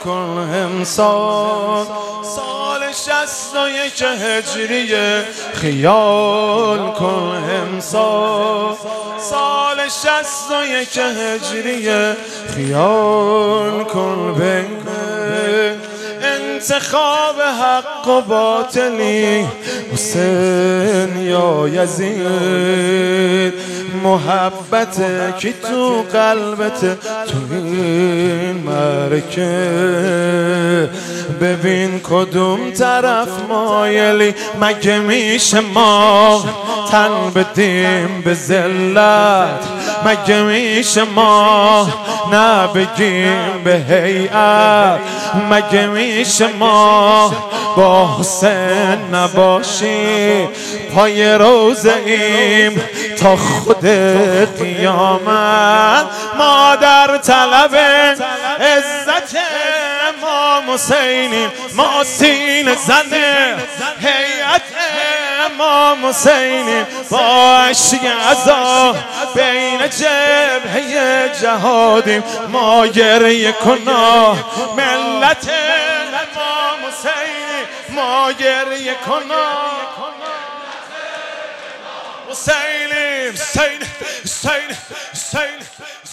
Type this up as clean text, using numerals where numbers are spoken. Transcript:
کن امسال سال 61 هجریه خیال کن امسال سال 61 هجریه خیال کن بین انتخاب حق و باطلی حسین یا یزید محبت کی تو قلبت تو این مرکه ببین کدوم طرف مایلی مگه میشه ما تن بدیم به ذلت مگه میشه ما نبگیم به هیئت مگه میشه ما با حسین نباشیم پای روزه ایم تا خود قیامت ما در طلب عزت امام حسینیم ما سینه زنه هیئت امام حسینیم با اشک عزا بین جبهه جهادیم ما گریه کنا ملت امام حسینیم ما گریه کنا حسینیم حسین حسین حسین